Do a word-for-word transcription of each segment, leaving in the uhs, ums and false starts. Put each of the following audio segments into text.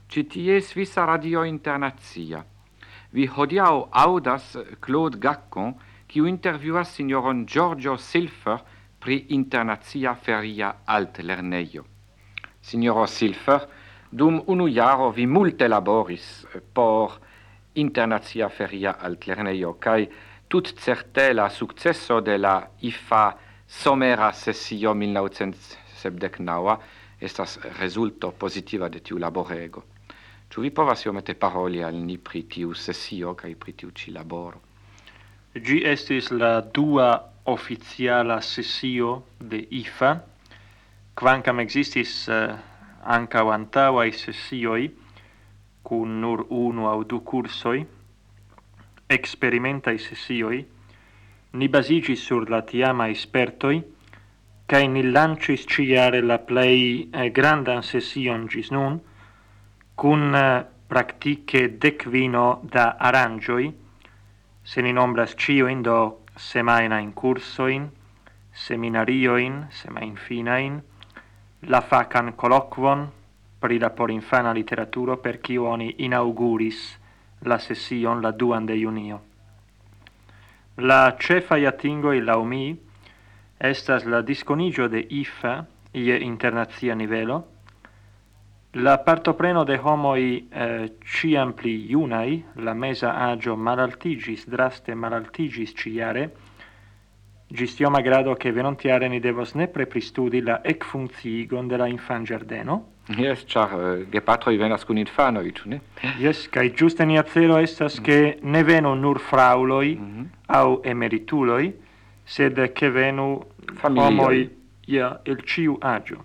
Ci tie Svisa Radio Internazia. Vi hodiaŭ audas Claude Gaccon, kiu intervjuas signoron Giorgio Silfer pri Internazia Feria Altlernejo. Signoro Silfer, dum unu jaro vi multe laboris por Internazia Feria Altlernejo, kaj tut certe la sukceso de la I F A somera sesio mil naŭcent sepdek naŭ estas rezulto pozitiva de tiu laborego. Ĉu vi povas iomete paroli al ni pri tiu sesio kaj pri tiu ĉi laboro? Gi estis la dua oficiala sesio de I F A, kvankam existis uh, ankaŭ antaŭaj sesioj kun nur unu aŭ du kursoj, experimentaj sesioj, ni baziĝis sur la tiamaj spertoj, kaj ni lanĉis ĉiare la plej eh, grandan sesion ĝis nun, kun uh, praktike dekvino da aranĝoj, se ni nombras ĉiujn do semajnajn kursojn, seminariojn, semajnfinajn, la fakan kolokvon pri la porinfana literaturo, per kiu oni inauguris la sesion la duan de junio. La ĉefaj atingoj laŭ mi estas la diskonigio de I F A je internacia nivelo, la partopreno de homoj eh, ĉiam pli junaj, la meza aĝo malaltiĝis, draste malaltiĝis ĉiare, ĝis tioma grado ke venontjare ni devos nepre pristudi la ekfunkciigon de la infanĝardeno. Yes, ĉar uh, gepatroj venas kun infanoj, ĉu ne? Yes, kaj ĝuste nia celo estas mm. ke ne venu nur fraŭloj mm-hmm. aŭ emerituloj, sed ke venu homoj ja el ĉiu aĝo.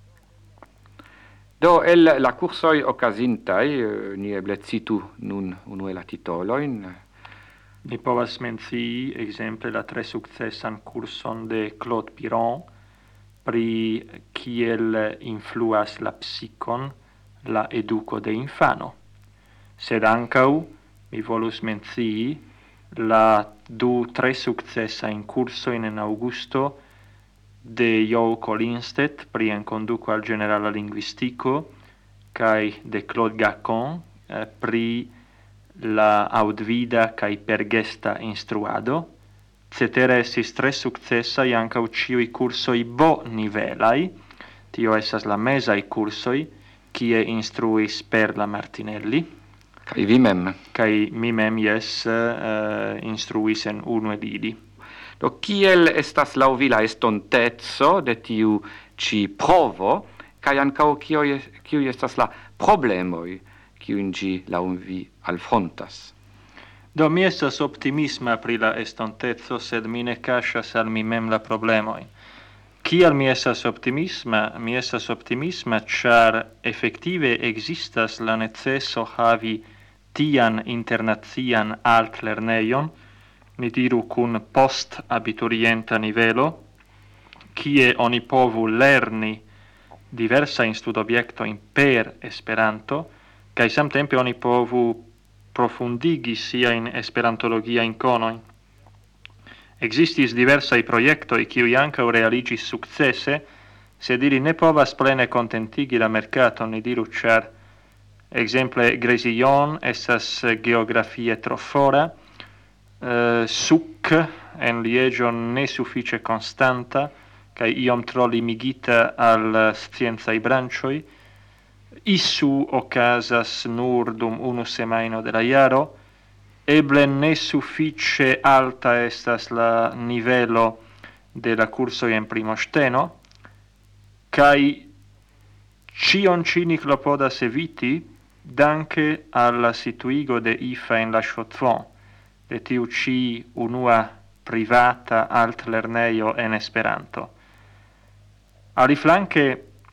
Do el la kursoj okazintaj, uh, ni eble citu nun unue la titolojn. Ni povas mencii ekzemple la tre sukcesan kurson de Claude Piron pri kiel influas la psikon la eduko de infano. Sed ankaŭ mi volus mencii la du tre sukcesajn kursojn en aŭgusto de Jo Kolinstedt pri enkonduko al ĝenerala lingvistiko kaj de Claude Gaccon eh, pri la audvida kaj pergesta instruado. Cetere estis tre sukcesaj ankaŭ ĉiuj kursoj B-nivelaj, tio estas la mezaj kursoj, kie instruis Perla Martinelli. Kaj vi mem. Kaj mi mem, jes, uh, instruis en unu el ili. Do kiel estas laŭ vi la estonteco de tiu ĉi provo, kaj ankaŭ kiuj kiuj estas la problemoj kiujn ĝi laŭ vi alfrontas? Do mi estas optimisma pri la estonteco, sed mi ne kaŝas al mi mem la problemojn. Kial mi estas optimisma? Mi estas optimisma, ĉar efektive ekzistas la neceso havi tian internacian altlernejon, ni diru kun post-abiturienta nivelo, kie oni povu lerni diversajn studobjektojn per Esperanto, kaj samtempe oni povu profundigi siajn esperantologiajn konojn. Existis diversaj projektoj, kiuj ankaŭ realiĝis sukcese, sed ili ne povas plene kontentigi la merkaton, ni diru, ĉar ekzemple Grésillon estas geografie tro fora, Uh, Suc en Lieĝo ne sufiĉe konstanta kaj iom tro limigita al sciencaj branĉoj. Isu okazas nur dum unu semajno de la jaro. Eble ne sufiĉe alta estas la nivelo de la kursoj en Primoŝteno, kaj ĉion ĉi ni klopodas eviti danke al la situigo de I F A en la Chaux-de-Fonds, de tiu ĉi unua privata altlernejo en Esperanto. Aliflanke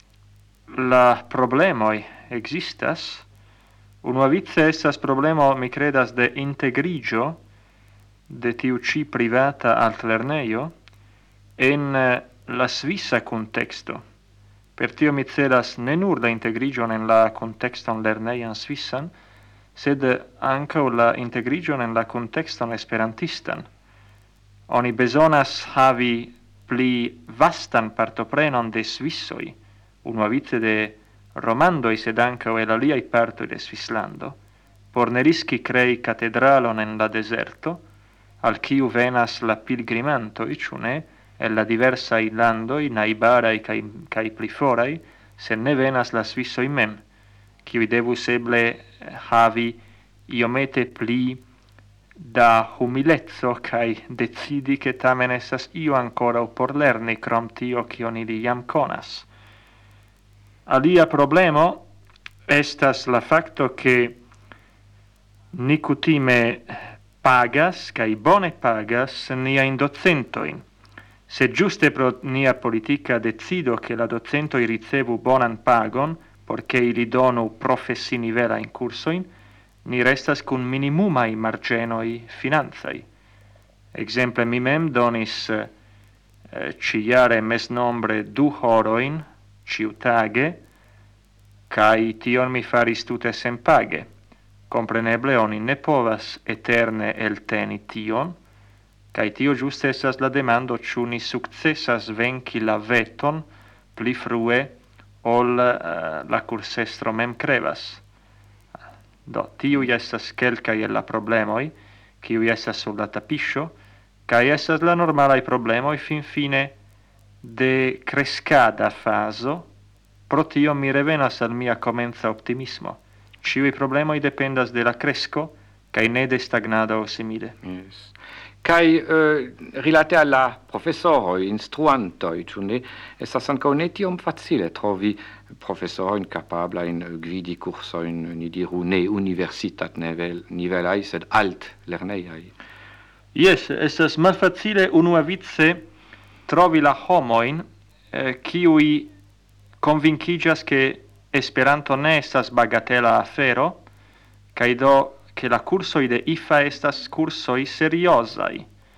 la problemoj ekzistas. Unuavice estas problemo, mi kredas, de integriĝo de tiu ĉi privata altlernejo en la svisa kunteksto. Per tio mi celas ne nur la integriĝon en la kuntekston lernejan svisan, sed ankaŭ la integriĝon en la kuntekston esperantistan. Oni bezonas havi pli vastan partoprenon de svissoj, unuavice de Romandoi sed anca el aliai partoi de Svislando, por ne rischi crei catedralon en la deserto, al quiu venas la pilgrimanto, iciune, e la diversa ilandoi, naibarai cae, cae pli forai, se ne venas la Svissoi mem, qui devus eble havi iomete pli da humilezzo cae decidi che tamen esas io ancora por lerni crom tio cion ili iam conas. Alia problemo estas la facto che ni cutime pagas, cae bone pagas, nia in docentoin. Se giuste pro nia politica decido che la docentoi ricevu bonan pagon, porche ili donu professi nivela in cursoin, ni restas cun minimumai margenoi finanzai. Exemple, mi mem donis eh, ciare mes nombre du horoin, ciutage, cae tion mi faris tute sen page. Compreneble oni ne povas eterne elteni tion, cae tio giuste esas la demando ciu ni successas venci la veton pli frue ol uh, la cursestro mem crevas. Do, tiu estas quelcae el la problemoi, ciu estas sur la tapiscio, cae estas la normalai problemoi fin fine de crescada faso, pro tio mi revenas al mia comenza optimismo. Ciui problemoi dependas de la cresco, cae ne de stagnado o simile. Yes. Kai uh, rilate alla professoro, instruantoi, ciune, estas anco ne tiom facile trovi professorin capabla in gvidi cursoin, ni diru, ne universitat nivel, nivelai, sed alt lerneiai. Yes, estas malfacile unuavice trovi la homoin, eh, kiui convincigas che Esperanto ne estas bagatela afero, kai do che la cursoi de I F A estas cursoi seriosai.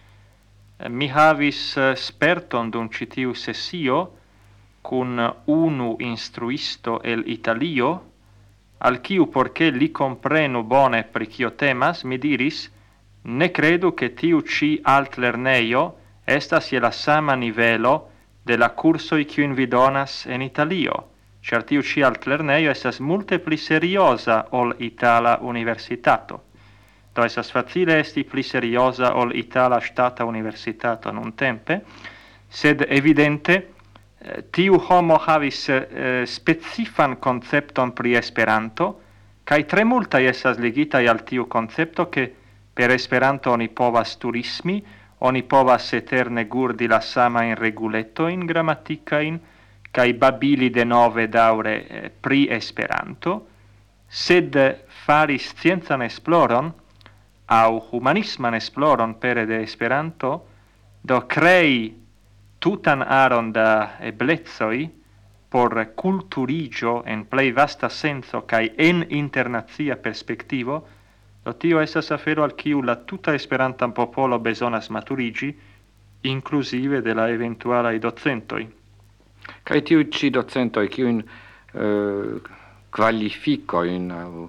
Mi havis sperton dun citiu sessio cun unu instruisto el Italio, al quiu porche li comprenu bone pri cio temas, mi diris, ne credu che tiu ci alt lerneio estas je la sama nivelo de la cursoi quiu invidonas en Italio. Cer tiu ci alt lerneio esas multe pli seriosa ol Itala universitato. Do esas facile esti pli seriosa ol Itala stata universitato nun tempe, sed evidente eh, tiu homo havis eh, specifan concepton pri Esperanto, cae tre multae esas ligitai al tiu concepto che per Esperanto oni povas turismi, oni povas eterne gurdi la sama in reguletto in grammatica in cae babili de nove daure eh, pri Esperanto, sed faris scienzan esploron, au humanisman esploron pere de Esperanto, do crei tutan aron da eblezoi por culturigio en plei vasta senso cae en internazia perspectivo, do tio esas afero al quiu la tuta Esperantan popolo besonas maturigi, inclusive de la eventualai docentoi. Cae tiu ci docentoi, cium uh, qualifico in uh,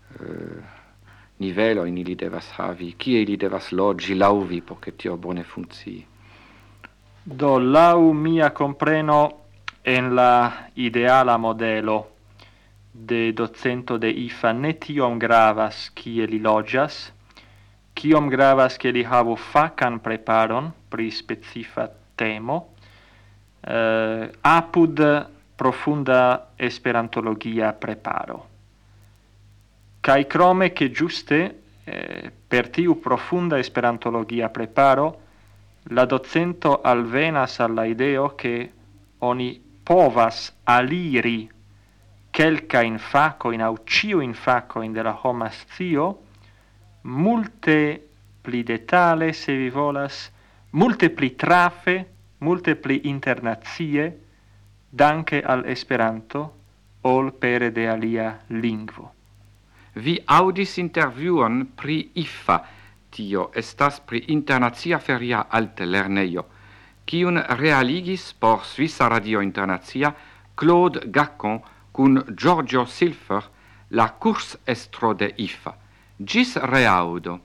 nivelo in ili devas havi, cie ili devas logi lauvi, poche tio bone funzii? Do, lau mia compreno en la ideala modelo de docento de I F A ne tiom gravas cie li logias, ciom gravas che li havu facan preparon pri specifa temo, Uh, apud profunda esperantologia preparo. Cae crome che giuste, eh, per tiu profunda esperantologia preparo, la docento alvenas alla ideo che oni povas aliri quelca in faco in au ciu in faco in della homa scio, multe pli detale, se vi volas, multe pli trafe, multe pli internazie, danke al Esperanto, ol pere de alia lingvo. Vi audis intervjuon pri I F A, tio estas pri Internazia Feria Alt Lerneio, kiun realigis por Svissa Radio Internazia Claude Gacon cun Giorgio Silfer, la curs estro de I F A. Gis reaudo.